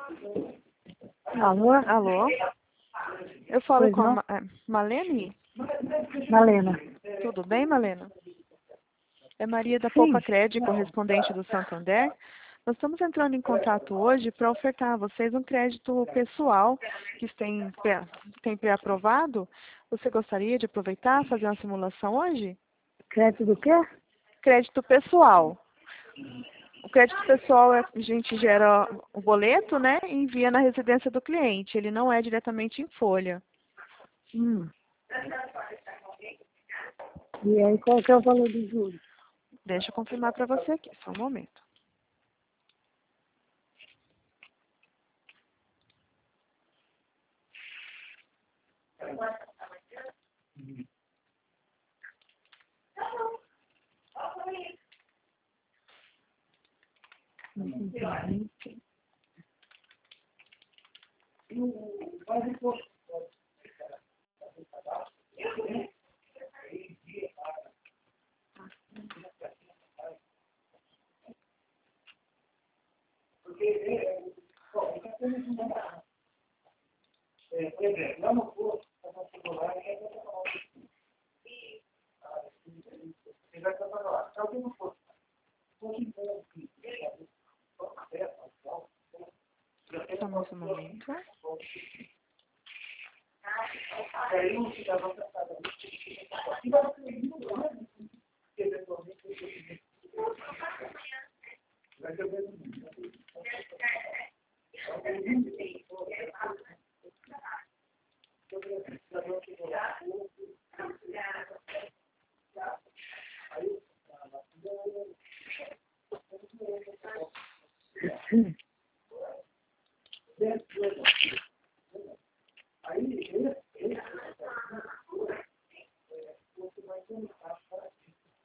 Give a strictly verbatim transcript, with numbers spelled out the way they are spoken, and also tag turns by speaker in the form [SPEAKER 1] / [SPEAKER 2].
[SPEAKER 1] Alô?
[SPEAKER 2] Alô? Eu falo
[SPEAKER 1] Pois
[SPEAKER 2] com a
[SPEAKER 1] não?
[SPEAKER 2] Ma- eh, Malene?
[SPEAKER 1] Malena.
[SPEAKER 2] Tudo bem, Malena? É Maria da
[SPEAKER 1] Sim.
[SPEAKER 2] Poupa Cred, correspondente do Santander. Nós estamos entrando em contato hoje para ofertar a vocês um crédito pessoal que tem, pré- tem pré-aprovado. Você gostaria de aproveitar, fazer uma simulação hoje?
[SPEAKER 1] Crédito do quê?
[SPEAKER 2] Crédito pessoal. O crédito pessoal, é- a gente gera o boleto, né, e envia na residência do cliente. Ele não é diretamente em folha.
[SPEAKER 1] Hum. E aí, qual que é o valor dos juros?
[SPEAKER 2] Deixa eu confirmar para você aqui, só um momento. Só mais um momento.
[SPEAKER 1] Aí,